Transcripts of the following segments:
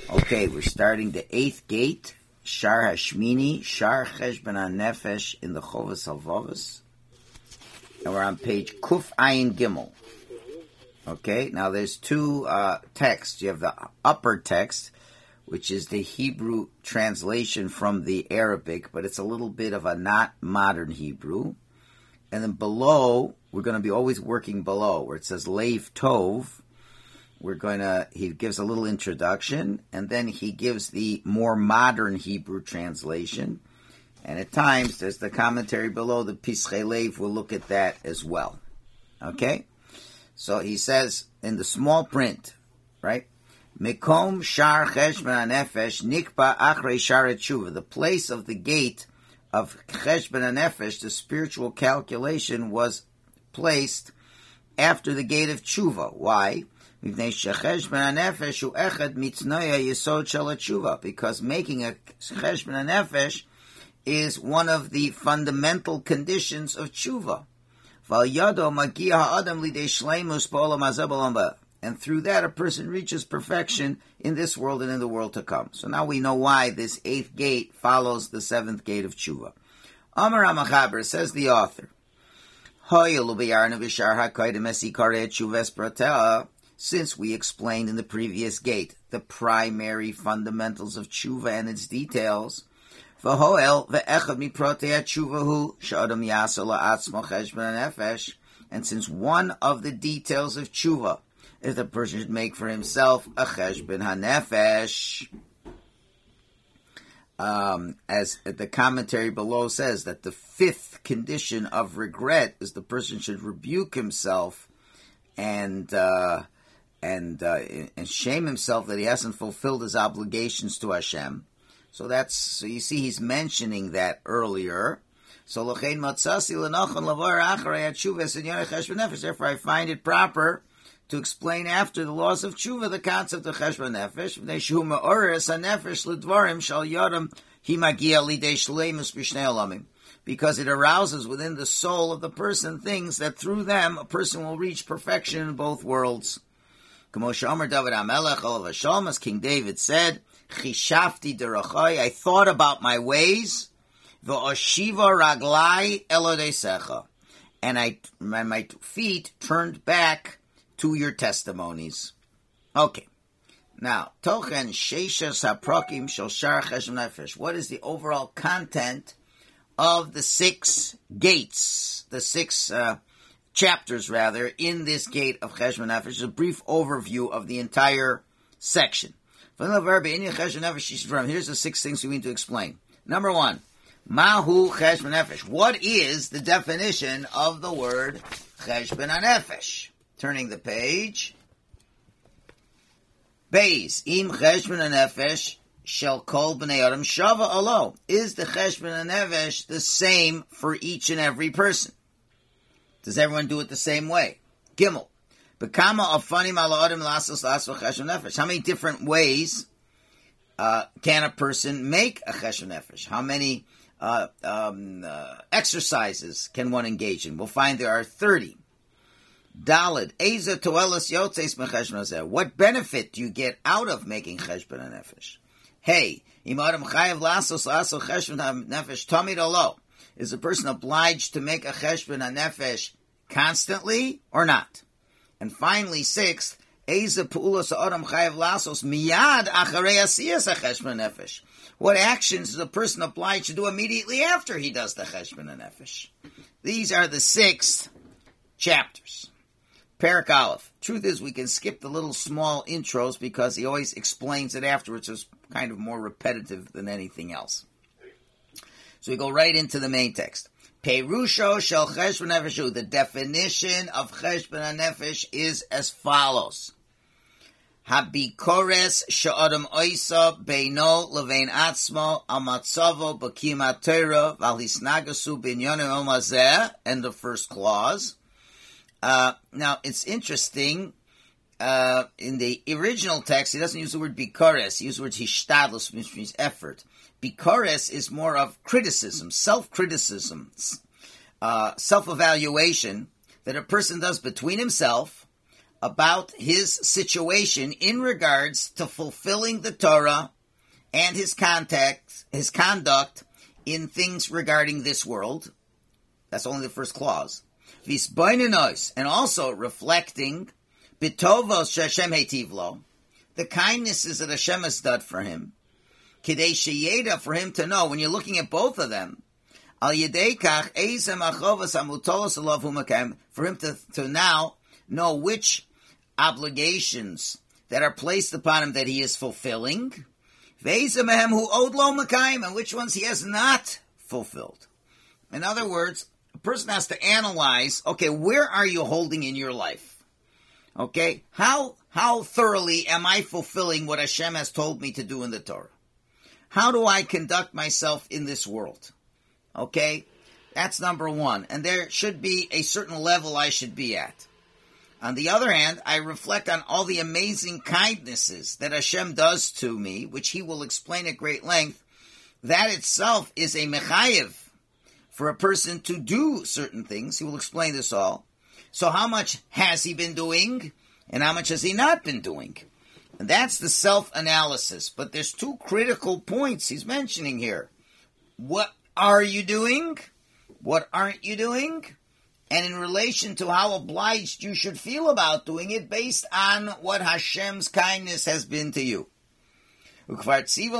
Okay, we're starting the 8th gate, Shar Hashmini, Shar Cheshbon HaNefesh in the Chovos HaLevavos. And we're on page Kuf Ayin Gimel. Okay, now there's two texts. You have the upper text, which is the Hebrew translation from the Arabic, but it's a little bit of a not modern Hebrew. And then below, we're going to be always working below, where it says Leiv Tov. He gives a little introduction, and then he gives the more modern Hebrew translation. And at times, there's the commentary below, the Pischei Leiv, we'll look at that as well. Okay? So he says, in the small print, right? Mekom Shar Cheshbon HaNefesh Nikba Achrei Shar Tshuva. The place of the gate of Cheshbon HaNefesh, the spiritual calculation, was placed after the gate of Tshuva. Why? Because making a Cheshbon HaNefesh is one of the fundamental conditions of Tshuva. And through that, a person reaches perfection in this world and in the world to come. So now we know why this 8th gate follows the 7th gate of Tshuva. Amar HaMachaber, says the author, since we explained in the previous gate the primary fundamentals of Tshuva and its details, and since one of the details of Tshuva is the person should make for himself a Cheshbon HaNefesh, as the commentary below says, that the 5th condition of regret is the person should rebuke himself and shame himself that he hasn't fulfilled his obligations to Hashem. So you see he's mentioning that earlier. So therefore I find it proper to explain after the laws of Tshuva the concept of Cheshbon Nefesh, because it arouses within the soul of the person things that through them a person will reach perfection in both worlds. As King David said, Chishafti derachai, I thought about my ways, v'oshiva raglai elodesecha, and my feet turned back to your testimonies. Okay. Now, Tochen Sheishas HaProkim Shel Shar Cheshbon Nefesh. What is the overall content of the 6 gates, the 6 chapters, rather, in this gate of Cheshbon Nefesh? A brief overview of the entire section. Here's the 6 things we need to explain. Number 1, Mahu Cheshbon Nefesh. What is the definition of the word Cheshbon HaNefesh? Turning the page. Beis, Im Cheshbon HaNefesh shall kol b'nei adam shava alo. Is the Cheshbon HaNefesh the same for each and every person? Does everyone do it the same way? Gimel. Bekama afanim ala adam lasos lasva Cheshbon Nefesh. How many different ways can a person make a Cheshbon Nefesh? How many exercises can one engage in? We'll find there are 30. Daled, Eza toelas yotzes mecheshbon hazeh. What benefit do you get out of making Cheshbon HaNefesh? Hey, im adam chayav lasos Cheshbon HaNefesh tamid alo. Is a person obliged to make a Cheshbon HaNefesh constantly or not? And finally, 6th, Eza pu'ulos adam chayav lasos miyad acharei asiyas Cheshbon HaNefesh. What actions is a person obliged to do immediately after he does the Cheshbon HaNefesh? These are the 6 chapters. Perek Aleph. Truth is, we can skip the little small intros because he always explains it afterwards. It's kind of more repetitive than anything else. So we go right into the main text. Perusho shel Cheshbon Nefesh. The definition of Cheshbon HaNefesh is as follows. Habikores she'adam oisa beino levein atzmo al matzavo b'kiyumat Torah v'al hisnagasu b'inyonim omazeh. End of first clause. Now, it's interesting, in the original text, he doesn't use the word bikores, he uses the word hishtadlus, which means effort. Bikores is more of criticism, self-criticism, self-evaluation that a person does between himself, about his situation in regards to fulfilling the Torah and his conduct in things regarding this world. That's only the first clause. Visboinenois, and also reflecting bitovos sheshem heitivlo, the kindnesses that Hashem has done for him. Kidei sheyeda, for him to know, when you're looking at both of them, al yedei kach eizem achovas amutolos alav humakem, for him to now know which obligations that are placed upon him that he is fulfilling, ve'eizem ahem hu od lo makayim, and which ones he has not fulfilled. In other words, a person has to analyze, okay, where are you holding in your life? Okay, how thoroughly am I fulfilling what Hashem has told me to do in the Torah? How do I conduct myself in this world? Okay, that's number one. And there should be a certain level I should be at. On the other hand, I reflect on all the amazing kindnesses that Hashem does to me, which he will explain at great length. That itself is a mechayev for a person to do certain things. He will explain this all. So how much has he been doing, and how much has he not been doing? And that's the self-analysis. But there's two critical points he's mentioning here. What are you doing? What aren't you doing? And in relation to how obliged you should feel about doing it based on what Hashem's kindness has been to you. And Moshe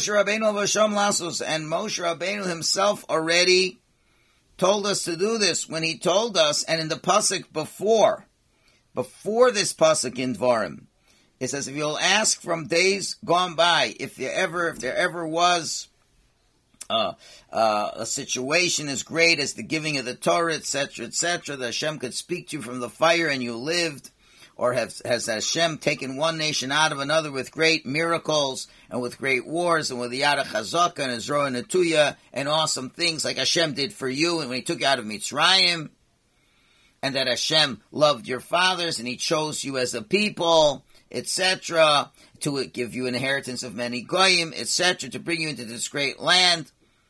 Rabbeinu himself already told us to do this when he told us, and in the pasuk before this pasuk in Dvarim, it says, if you'll ask from days gone by, if there ever was a situation as great as the giving of the Torah, etc., that Hashem could speak to you from the fire and you lived, or has Hashem taken one nation out of another with great miracles and with great wars and with the Yad HaChazaka and Ezra and Netuya and awesome things like Hashem did for you and when he took you out of Mitzrayim, and that Hashem loved your fathers and he chose you as a people, etc., to give you an inheritance of many goyim, etc., to bring you into this great land.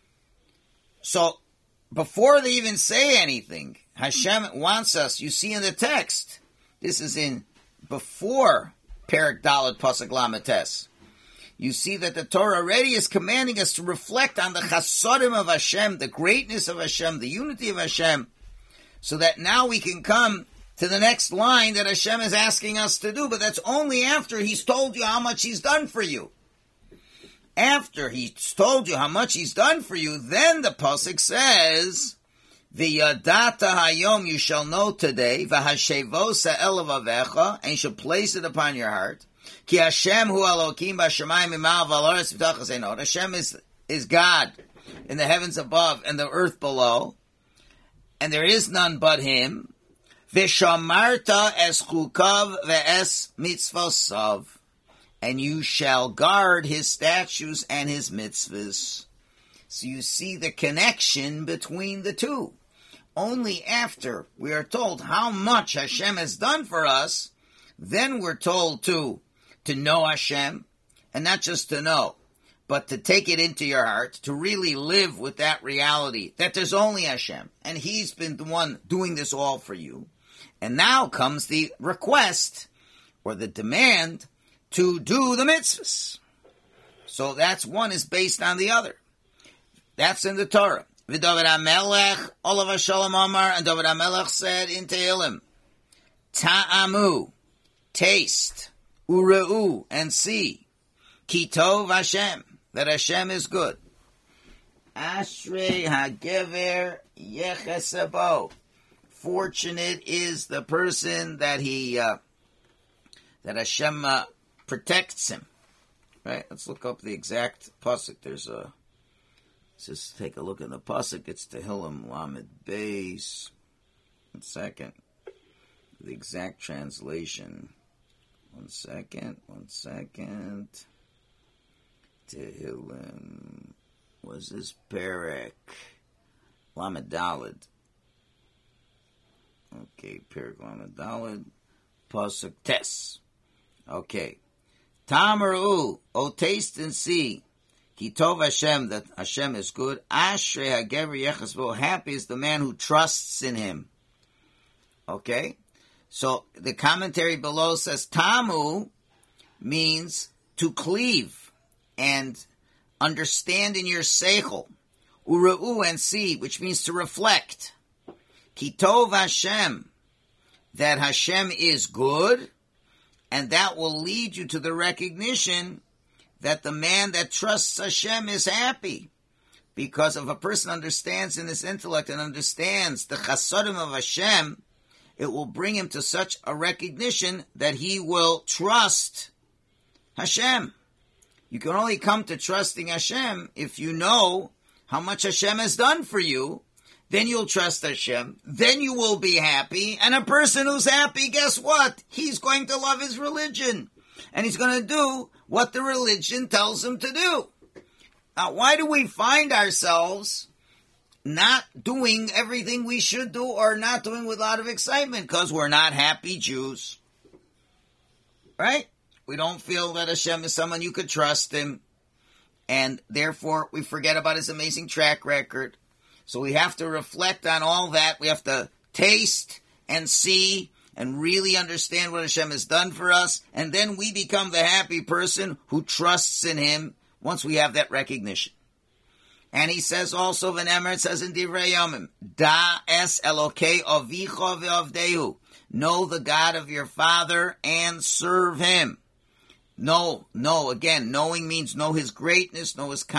So, before they even say anything, Hashem wants us, you see in the text, this is in before Perek Dalet Pasuk Lamed Tes. You see that the Torah already is commanding us to reflect on the chasodim of Hashem, the greatness of Hashem, the unity of Hashem, so that now we can come to the next line that Hashem is asking us to do, but that's only after He's told you how much He's done for you. After He's told you how much He's done for you, then the pasuk says, V'yadata hayom, you shall know today, v'hashevosa elavavecha, and you shall place it upon your heart. Ki Hashem hu Elokim b'shamayim imav v'alaretz v'tachas einot. Hashem is God in the heavens above and the earth below, and there is none but Him. V'shamarta es chukav ve'es mitzvosav, and you shall guard His statutes and His mitzvahs. So you see the connection between the two. Only after we are told how much Hashem has done for us, then we're told to know Hashem, and not just to know, but to take it into your heart, to really live with that reality, that there's only Hashem, and He's been the one doing this all for you. And now comes the request, or the demand, to do the mitzvahs. So that's one is based on the other. That's in the Torah. V'David HaMelech, Olav HaShalom Amar, and David HaMelech said in Tehillim, Ta'amu, taste, Ure'u, and see, Ki Tov Hashem, that Hashem is good. Ashrei HaGever Yechesebo, fortunate is the person that that Hashem protects him. Right? Let's look up the exact pasuk. Let's just take a look at the pasuk. It's Tehillim Lamed Beis. 1 second. The exact translation. 1 second. Tehillim. Was this Perek? Lamed Daled. Okay, Perek Lamed Daled. Pasuk Tes. Okay. Tamaru, O taste and see. Ki tov Hashem, that Hashem is good. Ashrei hagever yechesbo, happy is the man who trusts in Him. Okay? So the commentary below says tamu means to cleave and understand in your seichel. Ura'u and see, which means to reflect. Kitov Hashem, that Hashem is good, and that will lead you to the recognition that the man that trusts Hashem is happy. Because if a person understands in his intellect and understands the chasadim of Hashem, it will bring him to such a recognition that he will trust Hashem. You can only come to trusting Hashem if you know how much Hashem has done for you. Then you'll trust Hashem. Then you will be happy. And a person who's happy, guess what? He's going to love his religion. And he's going to do what the religion tells him to do. Now, why do we find ourselves not doing everything we should do or not doing with a lot of excitement? Because we're not happy Jews. Right? We don't feel that Hashem is someone you could trust him. And therefore, we forget about his amazing track record. So we have to reflect on all that. We have to taste and see and really understand what Hashem has done for us. And then we become the happy person who trusts in him once we have that recognition. And he says also, V'nemer, it says in Divrei Yomim, Da es Elokei avicha ve'avdehu. Know the God of your father and serve him. No, again, knowing means know his greatness, know his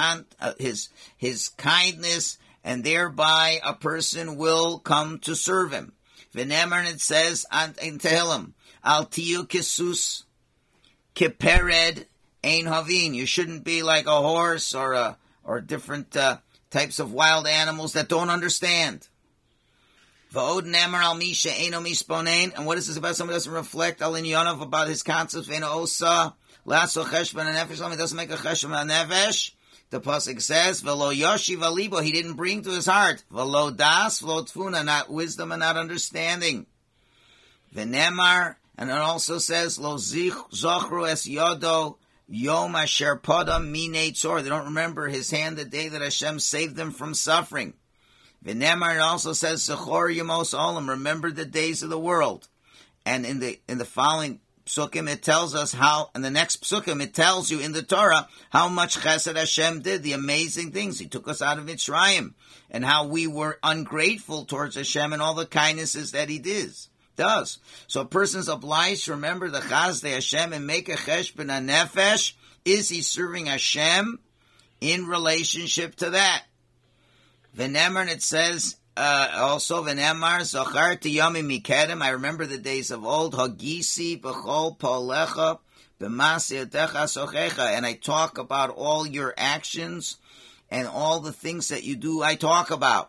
kindness, and thereby a person will come to serve him. V'nemer, and it says in Tehillim, Al tiyu kisus kipered ein havin. You shouldn't be like a horse or different types of wild animals that don't understand. V'od nemer al misha eino misponein. And what is this about? Someone doesn't reflect al inyonav about his concepts. Ve'eno osa laso cheshbon hanefesh. Someone doesn't make a cheshbon hanefesh. The pasuk says, "V'lo yoshiv alibo." He didn't bring to his heart. V'lo das, v'lo tfuna, not wisdom and not understanding. V'nemar, and it also says, "Lo zochru es yodo yom asher podam minei tzor." They don't remember his hand the day that Hashem saved them from suffering. V'nemar, it also says, "Zechor yemos olam." Remember the days of the world. And in the following Psukim, it tells us how, and the next Psukim, it tells you in the Torah how much Chesed Hashem did, the amazing things. He took us out of Mitzrayim, and how we were ungrateful towards Hashem and all the kindnesses that he does. So a person's obliged to remember the Chazdei Hashem and make a Cheshbon HaNefesh. Is he serving Hashem in relationship to that? V'nemer, and it says, also, V'nemar, Zacharti Yomim Mikedem, I remember the days of old, Hagisi B'chol Polecha, B'masi Atecha Sochecha, and I talk about all your actions and all the things that you do, I talk about.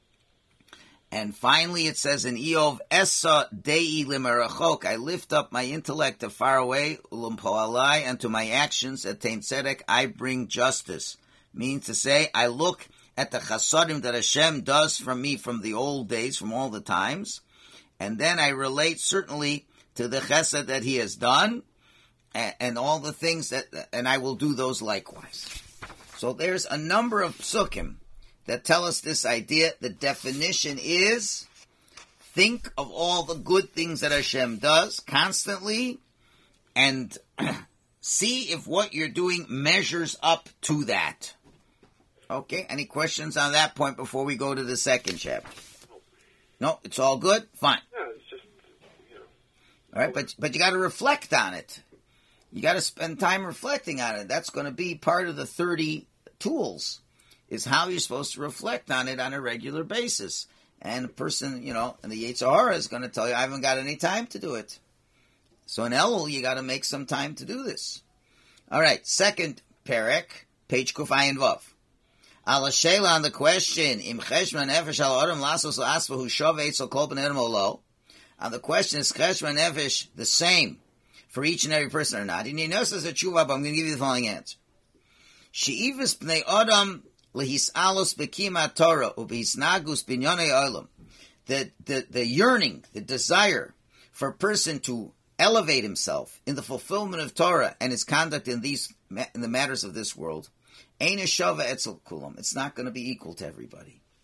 And finally it says in Eov, Esa Dei Limerachok, I lift up my intellect to far away, Ulum Poalai, and to my actions, Attain Tzedek, I bring justice. Means to say, I look at the chasadim that Hashem does from me from the old days, from all the times, and then I relate certainly to the chesed that he has done, and all the things and I will do those likewise. So there's a number of psukim that tell us this idea. The definition is, think of all the good things that Hashem does constantly, and see if what you're doing measures up to that. Okay, any questions on that point before we go to the second chapter? No, it's all good? Fine. Yeah, it's just, All right, but you got to reflect on it. You got to spend time reflecting on it. That's going to be part of the 30 tools, is how you're supposed to reflect on it on a regular basis. And a person, and the Yetzer Hara is going to tell you, I haven't got any time to do it. So in Elul, you got to make some time to do this. All right, second perek, page Kuf Ayin Vav. Ala Sheila, on the question, Im Cheshbon Nefesh al Adam Lasos Asvahu Shavei Tzol Kol Bnei Adam Olo. On the question, is Cheshbon Nefesh the same for each and every person or not? And he knows as a tshuva, but I'm going to give you the following answer. She'ivus Bnei Adam lehisalos b'kima Torah u'b'hisnagus b'nyonei olam. The yearning, the desire for a person to elevate himself in the fulfillment of Torah and his conduct in the matters of this world, Ein shava etzel kulam. It's not going to be equal to everybody.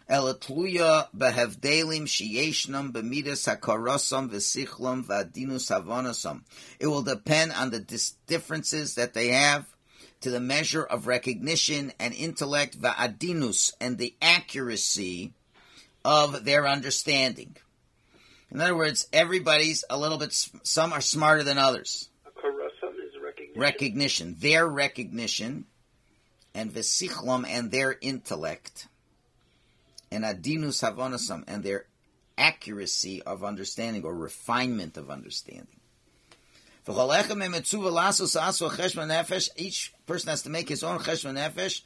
Elatluya behevdelim sheyeshnam b'midas hakarosam v'sichlam v'adinus havonasam. It will depend on the differences that they have to the measure of recognition and intellect, v'adinus, and the accuracy of their understanding. In other words, everybody's a little bit, some are smarter than others. Hakarosam is recognition. Recognition, their recognition, and v'sichlam, and their intellect. And adinus havonasam, and their accuracy of understanding or refinement of understanding. Each person has to make his own cheshbon nefesh,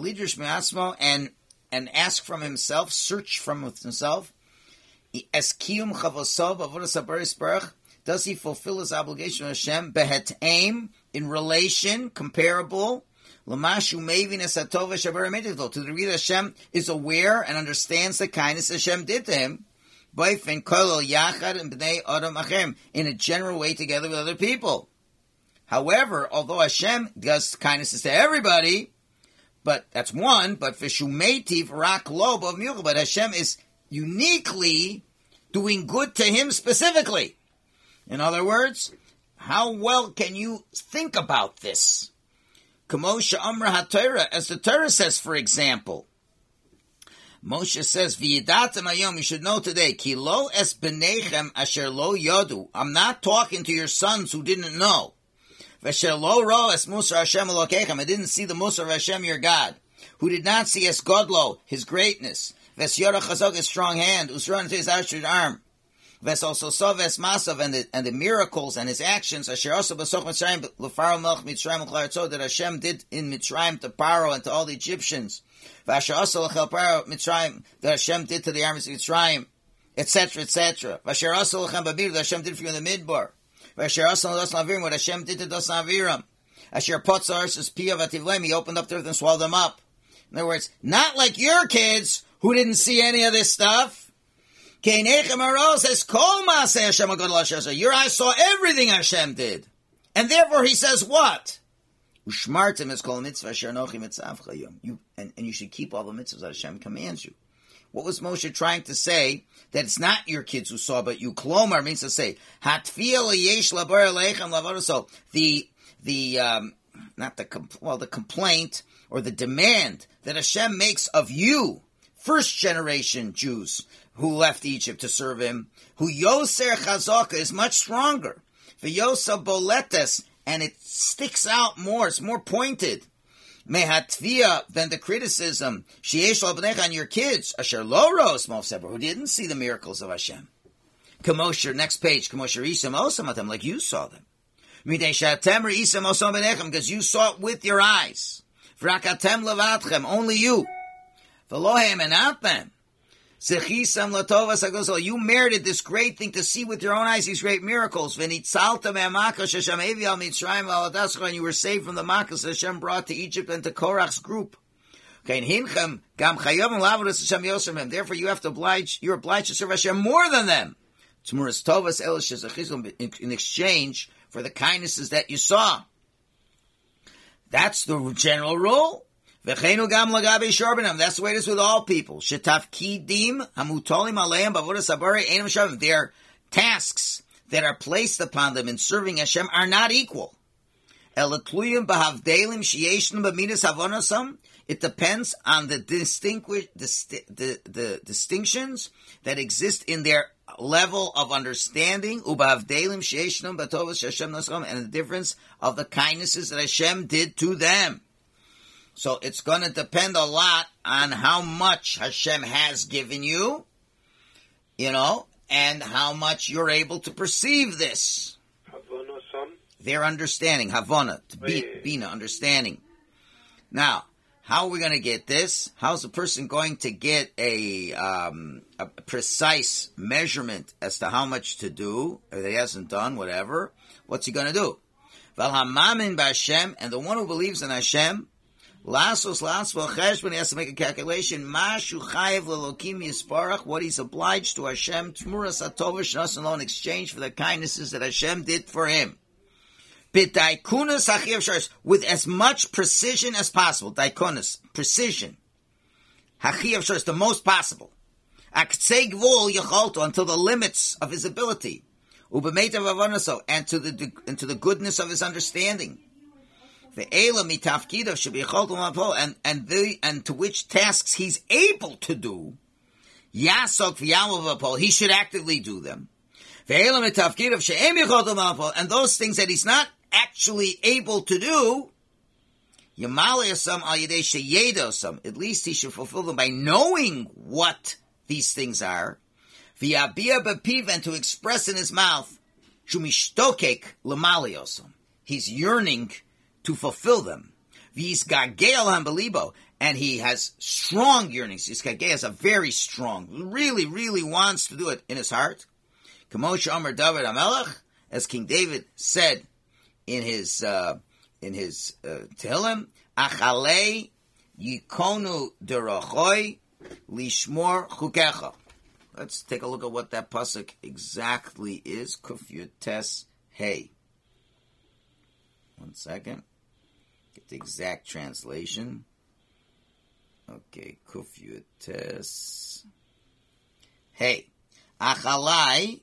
and ask from himself, search from himself. Does he fulfill his obligation to Hashem behet'aim, in relation, comparable? To the degree that Hashem is aware and understands the kindness Hashem did to him, in a general way together with other people. However, although Hashem does kindnesses to everybody, but that's one, but Hashem is uniquely doing good to him specifically. In other words, how well can you think about this? Kamosha Amra HaTorah, as the Torah says, for example. Moshe says, V'yidatem hayom, you should know today, Ki lo es b'neichem asher lo yodu. I'm not talking to your sons who didn't know. V'asher lo ro es musar Hashem elokeichem. I didn't see the musar of Hashem, your God. Who did not see es godlo, his greatness. V'es yorah chazok, his strong hand. Usron, his outstretched arm. Ves also saw Ves Masav, and the miracles and his actions Asher also Basoch Mitzrayim L'Pharaoh Melech Mitzrayim L'Chayotzo, that Hashem did in Mitzrayim to Paro and to all the Egyptians. Vasher also L'Chel Paro Mitzrayim, that Hashem did to the armies of Mitzrayim, etc., etc. Vasher also L'Chem Babir, that Hashem did for you in the Midbar. Vasher also L'Dos Navirim, what Hashem did to Dos Navirim. Asher Potzar Sus Pia Vativlem, he opened up the earth and swallowed them up. In other words, not like your kids who didn't see any of this stuff. Your eyes saw everything Hashem did. And therefore he says what? You, and you should keep all the mitzvahs that Hashem commands you. What was Moshe trying to say? That it's not your kids who saw, but you. Klomar means to say, the complaint or the demand that Hashem makes of you, first generation Jews, who left Egypt to serve him, who Yoser Chazaka is much stronger, V'yosa Boletes, and it sticks out more, it's more pointed, Mehatvia, than the criticism, Sheyesh L'Bnecha, on your kids, Asher Lo Ros Moshe, who didn't see the miracles of Hashem. Kamosher, next page, Kamosher Isam Osamatem, like you saw them. Midei Shatem Isam Osam B'nechem, because you saw it with your eyes. V'rakatem Levatchem, only you. V'lohem, and not them. You merited this great thing to see with your own eyes these great miracles. And you were saved from the makkos that Hashem brought to Egypt and to Korach's group. Therefore, you're obliged to serve Hashem more than them, in exchange for the kindnesses that you saw. That's the general rule. That's the way it is with all people. Their tasks that are placed upon them in serving Hashem are not equal. It depends on the distinctions that exist in their level of understanding, and the difference of the kindnesses that Hashem did to them. So it's going to depend a lot on how much Hashem has given you, and how much you're able to perceive this. Their understanding, Havana, Bina, understanding. Now, how are we going to get this? How's a person going to get a precise measurement as to how much to do, or he hasn't done, whatever? What's he going to do? Valhamamin b'Hashem, and the one who believes in Hashem, Lasos cheshbon, he has to make a calculation. Mashu chayev lelokim yisparach, what he's obliged to Hashem, tmuras atova shnas alone, in exchange for the kindnesses that Hashem did for him. B'daikunas hachiv sharis, with as much precision as possible. Daikunas, precision. Hachi Afshar is the most possible. Aktsei Gvul Yecholto, until the limits of his ability. Ubemeitav Avonaso, and to the goodness of his understanding. Ve'ela mitafkidav should be Yecholto Mapo, and to which tasks he's able to do. Yasok v'yamav, he should actively do them. And those things that he's not actually able to do, at least he should fulfill them by knowing what these things are, and to express in his mouth, he's yearning to fulfill them. And he has strong yearnings. Yiskageh is a very strong, really, really wants to do it in his heart. Kamosh Amar David HaMelech, as King David said in his Tehillim, Achalei Yikonu Derachoi Lishmor Chukecha. Let's take a look at what that pasuk exactly is. Kuf Yutes Hey. 1 second. Get the exact translation. Okay, Kuf Yutes Hey. Achalai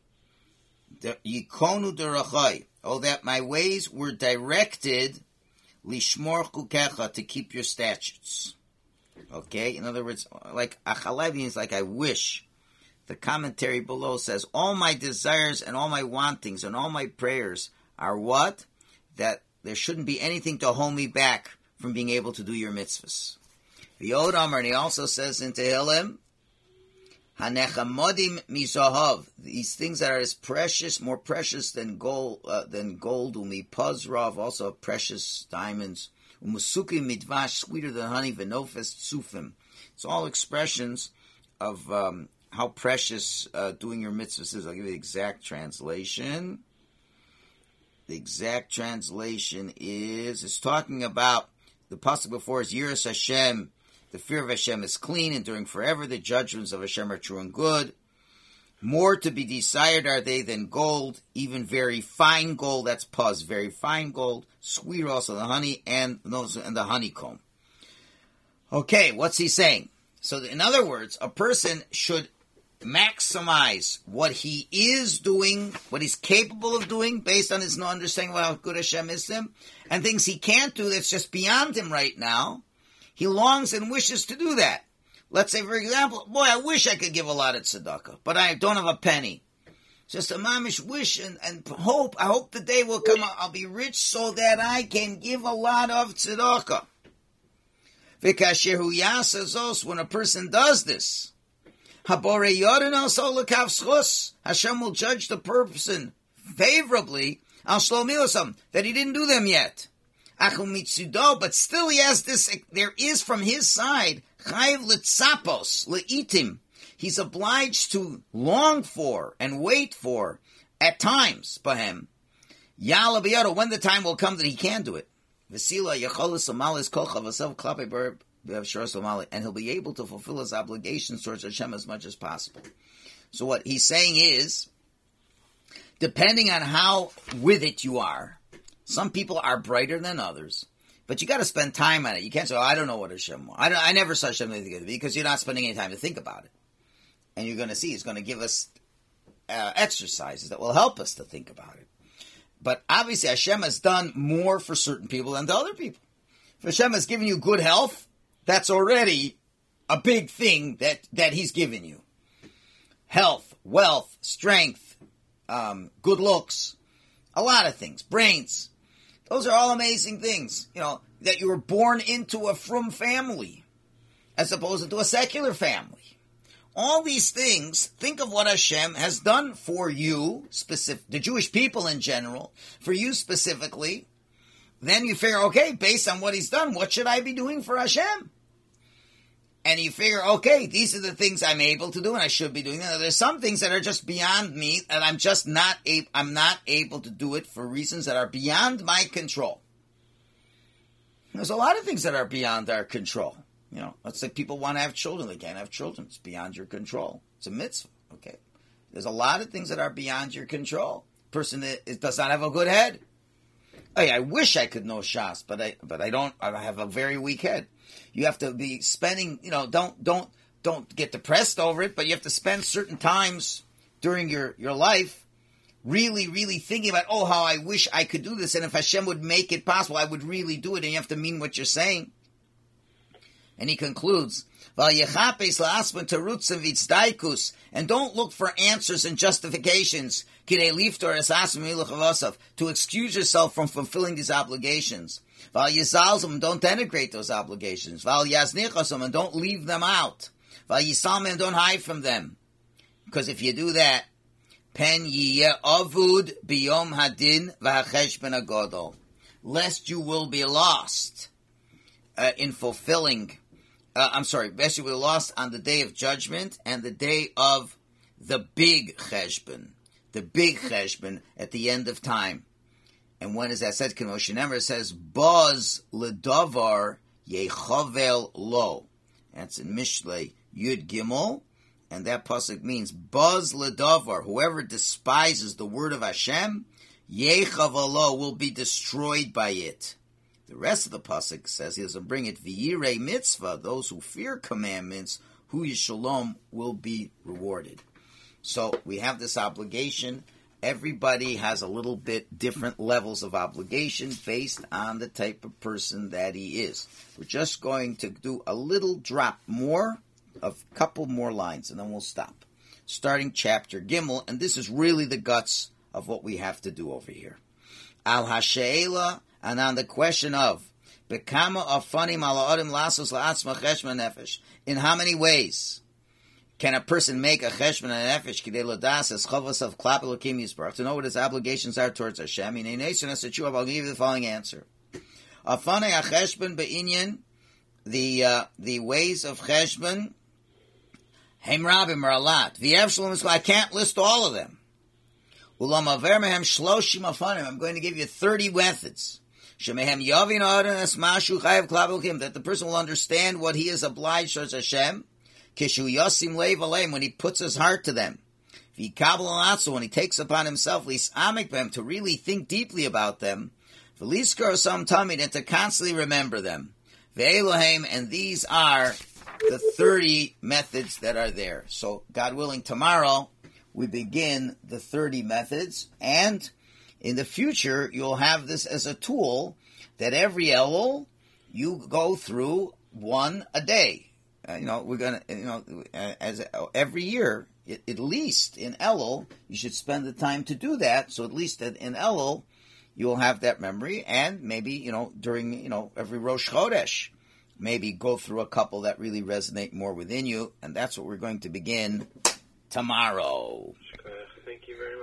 Yikonu derachai. Oh, that my ways were directed lishmor chukecha, to keep your statutes. Okay, in other words, like achalai means like I wish. The commentary below says all my desires and all my wantings and all my prayers are what? That there shouldn't be anything to hold me back from being able to do your mitzvahs. V'yod Amar, and he also says in Tehillim, Hanechamodim mizohav, these things that are as precious, more precious than gold, umipazrav, also precious diamonds, umusukim midvash, sweeter than honey, venofes tsufim. It's all expressions of how precious doing your mitzvahs is. I'll give you the exact translation. The exact translation is talking about, the pasuk before is Yiras Hashem. The fear of Hashem is clean, enduring forever. The judgments of Hashem are true and good. More to be desired are they than gold, even very fine gold. That's puz, very fine gold. Sweet also the honey and the honeycomb. Okay, what's he saying? So in other words, a person should maximize what he is doing, what he's capable of doing, based on his no understanding of how good Hashem is to him, and things he can't do that's just beyond him right now. He longs and wishes to do that. Let's say, for example, boy, I wish I could give a lot of tzedakah, but I don't have a penny. Just a mamish wish and hope. I hope the day will come, I'll be rich so that I can give a lot of tzedakah. V'kasher hu yasa zos, when a person does this, habore yorin al sol l'kav schus, Hashem will judge the person favorably, al shlomilosam, that he didn't do them yet. But still he has this, there is from his side, chayiv litzapos, leitim. He's obliged to long for and wait for, at times, bahem. Yala biyado, when the time will come that he can do it. Vesila yacholis somalis kol chavasav klape ber b'avshar somali, and he'll be able to fulfill his obligations towards Hashem as much as possible. So what he's saying is, depending on how with it you are, some people are brighter than others, but you got to spend time on it. You can't say, I don't know what Hashem wants. I never saw Hashem anything to be, because you're not spending any time to think about it. And you're going to see, it's going to give us exercises that will help us to think about it. But obviously Hashem has done more for certain people than to other people. If Hashem has given you good health, that's already a big thing that He's given you. Health, wealth, strength, good looks, a lot of things, brains. Those are all amazing things, that you were born into a frum family as opposed to a secular family. All these things, think of what Hashem has done for you, the Jewish people in general, for you specifically. Then you figure, okay, based on what He's done, what should I be doing for Hashem? And you figure, okay, these are the things I'm able to do and I should be doing. Now, there's some things that are just beyond me, and I'm just not able to do it for reasons that are beyond my control. There's a lot of things that are beyond our control. Let's say people want to have children. They can't have children. It's beyond your control. It's a mitzvah, okay? There's a lot of things that are beyond your control. Person that does not have a good head. Hey, I wish I could know Shas, but I don't. I have a very weak head. You have to be spending, don't get depressed over it, but you have to spend certain times during your life really, really thinking about, how I wish I could do this, and if Hashem would make it possible, I would really do it, and you have to mean what you're saying. And he concludes, and don't look for answers and justifications to excuse yourself from fulfilling these obligations. Don't denigrate those obligations. And don't leave them out. And don't hide from them. Because if you do that, lest you will be lost in fulfilling. Lest you will be lost on the day of judgment and the day of the big cheshbon. The big cheshbon at the end of time. And when is that said? Moshe Nemer says, Boz ledavar yechovel lo. That's in Mishlei Yud Gimel. And that pasuk means, Boz ledavar, whoever despises the word of Hashem, yechovel lo, will be destroyed by it. The rest of the pasuk says, he doesn't bring it, v'yirei mitzvah, those who fear commandments, hu yishalom, will be rewarded. So we have this obligation. Everybody has a little bit different levels of obligation based on the type of person that he is. We're just going to do a little drop more, a couple more lines, and then we'll stop. Starting chapter Gimel, and this is really the guts of what we have to do over here. Al hashe'ela, and on the question of, Bekama afanim ala adam lasos la'atzma cheshbon nefesh, in how many ways can a person make a cheshbon nefesh kidei lodas as chavos of klap elokim yisbarach, to know what his obligations are towards Hashem? In a nation as a I'll give you the following answer. Afanei cheshbon be'inyan, the ways of cheshbon, hem rabim are a lot. V'yev shalom is, I can't list all of them. Ulam aver mehem shloshim afanim, I'm going to give you 30 methods. Shemehem yavin adan es mashu chayav klap elokim, that the person will understand what he is obliged towards Hashem. Kishu yosim leiv aleim, when he puts his heart to them. V'yikabel alatzu, when he takes upon himself lisamik b'hem, to really think deeply about them. V'liskar osam tamid, and to constantly remember them. Ve'elohem, and these are the 30 methods that are there. So, God willing, tomorrow we begin the 30 methods, and in the future you'll have this as a tool that every Elul you go through one a day. We're going to, every year, at least in Elul, you should spend the time to do that. So at least in Elul, you'll have that memory. And maybe, during, every Rosh Chodesh, maybe go through a couple that really resonate more within you. And that's what we're going to begin tomorrow.